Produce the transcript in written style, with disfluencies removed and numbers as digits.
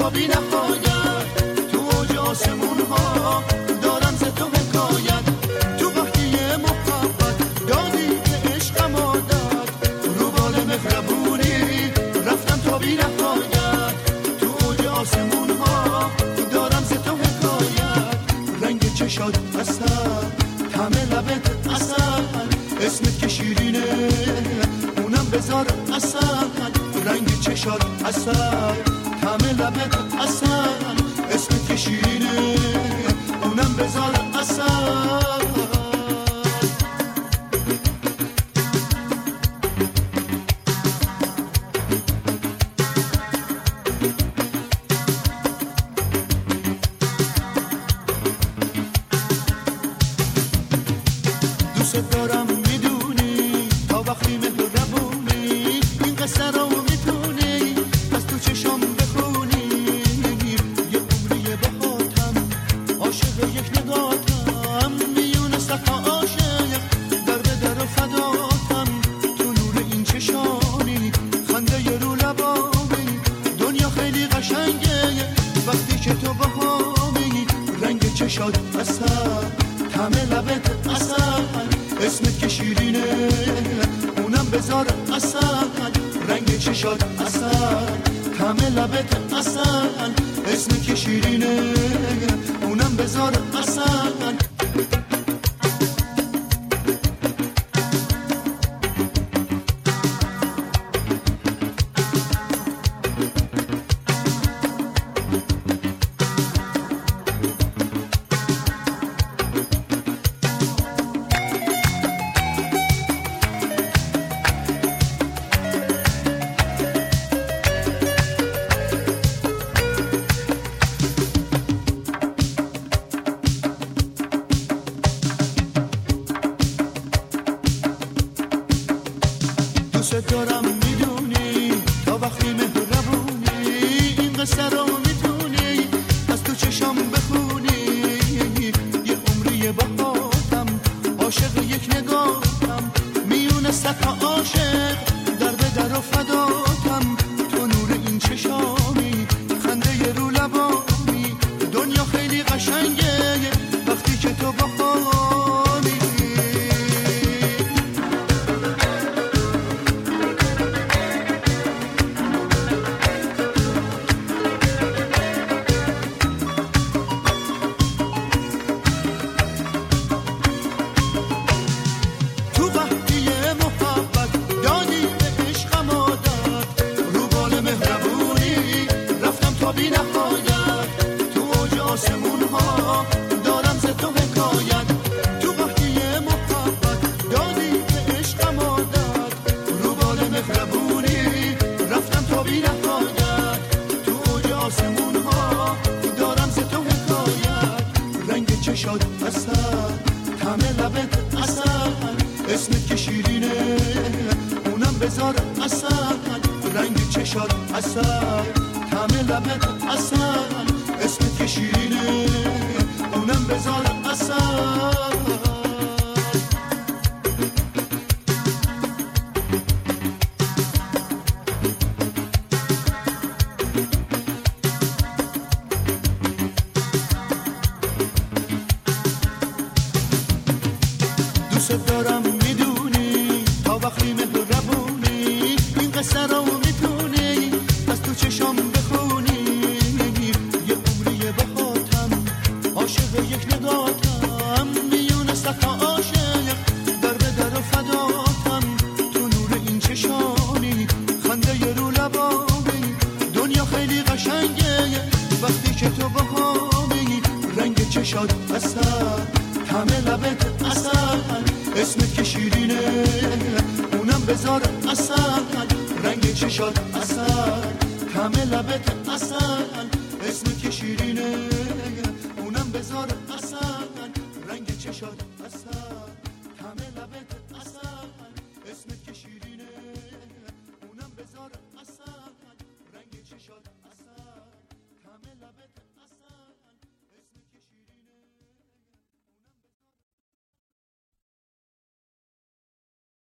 تا بی نهایت، تو اوج آسمون ها دارم ز تو حکایت. تو وقتی محبت دادی به عشقم عادت، رو بال مهربونی رفتم تا بی نهایت، تو اوج آسمون ها دارم ز تو حکایت. رنگ چشات اصل، طعم لبت اصل، اسمت که شیرینه اونم بذار اصل. رنگ چشات اصل، طعم لبت اصل، اسمت که شیرینه اونم بذار اصل. دوست دارم میدونی تا وقتی مهربونی، این قصه رو میتونی از تو چشم بخونی. یه عمریه بهاتم عاشق یک نگاتم، میونه صفا عاشق در به در و فداتم. تو نور این چشانی خنده ی رو لبامی، دنیا خیلی قشنگه وقتی که تو بهامی. رنگ چشات اصل، طعم لبت اصل، اسمت که شیرینه اونم بذار اصل. رنگ چشات اصل، طعم لبت اصل، اسمت که شیرینه اونم بذار اصل. دوست دارم میدونی تا وقتی مهربونی، این قصه رو میتونی از تو چشم بخونی. یه عمریه باهاتم عاشق یک نگاتم، میونه صفا عاشق در به در و فداتم. تو نور این چشامی خنده ی رو لبامی، دنیا خیلی قشنگه وقتی که تو باهامی. بی نهایت، تو اوج آسمون ها دارم ز تو حکایت. تو وقتی محبت دادی به عشقم عادت، رو بال مهربونی رفتم تا بی نهایت، تو اوج آسمون ها دارم ز تو حکایت. رنگ چشات اصل، طعم لبت اصل، اسمت که شیرینه اونم بذار اصل. رنگ چشات اصل، طعم لبت اصل، اسمت که شیرینه اونم بذار اصل. دوست دارم میدونی تا وقتی مهربونی، این قصه رو میتونی از تو چشم بخونی. یه عمریه بهاتم عاشق یک نگاتم، میونه صفا عاشق در به در و فداتم. تو نور این چشانی خنده ی رو لبامی، دنیا خیلی قشنگه وقتی که تو بهامی. رنگ چشات اصل، طعم لبت اصل، اسمت که شیرینه اونم بذار اصل. رنگ چشات اصل، طعم لبت اصل، اسمت که شیرینه اونم بذار اصل. رنگ چشات اصل، طعم لبت اصل، اسمت که شیرینه